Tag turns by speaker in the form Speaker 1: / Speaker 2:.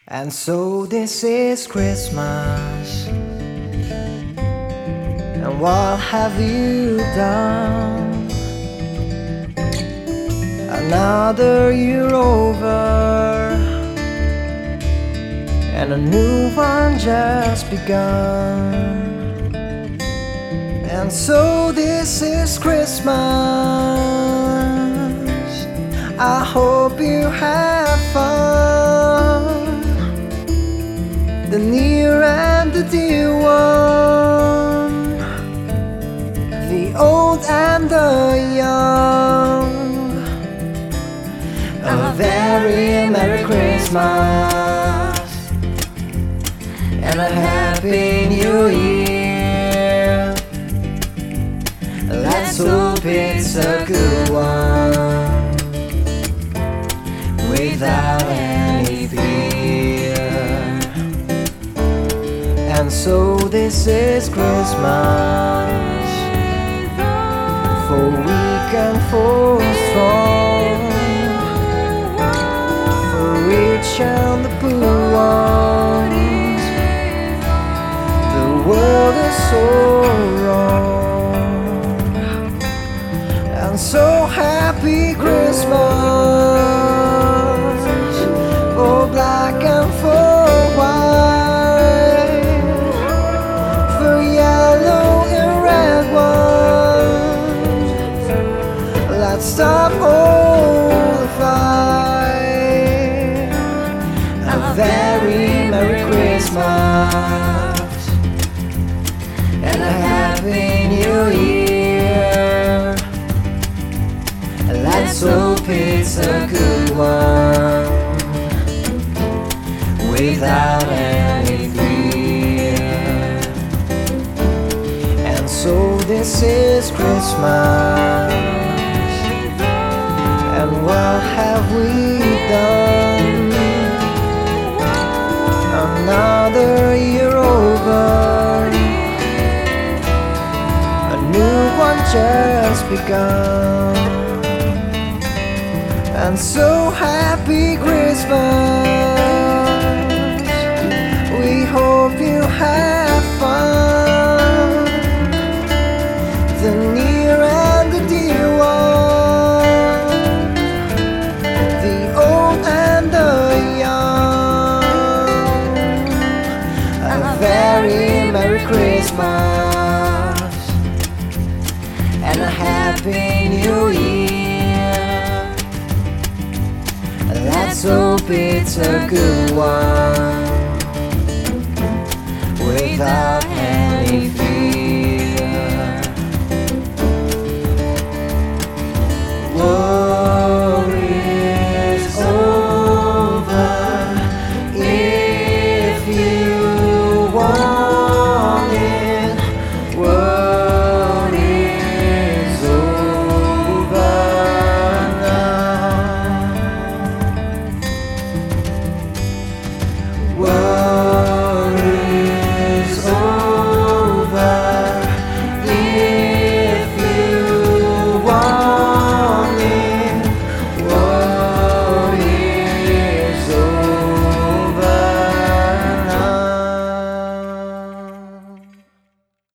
Speaker 1: And so this is Christmas. And what have you done? Another year over, and a new one just begun. And so this is Christmas. I hope you have fun, the near and the dear one, the old and the young. A very Merry Christmas and a Happy New Year. Let's hope it's a good one, without any fear. And so this is Christmas, for weak and for strong, for rich and the poor ones. The world is so wrong. And so happy Christmas, for black and for white, for yellow and red ones. Let's stop all the fight. A very Merry Christmas and a Happy New Year. Let's hope it's a good one, without any fear. And so this is Christmas, and what have we done? Another year over, a new one just begun. And so happy Christmas, we hope you have fun, the near and the dear one, the old and the young. A very Merry Christmas and a Happy New Year. Let's hope it's a good one,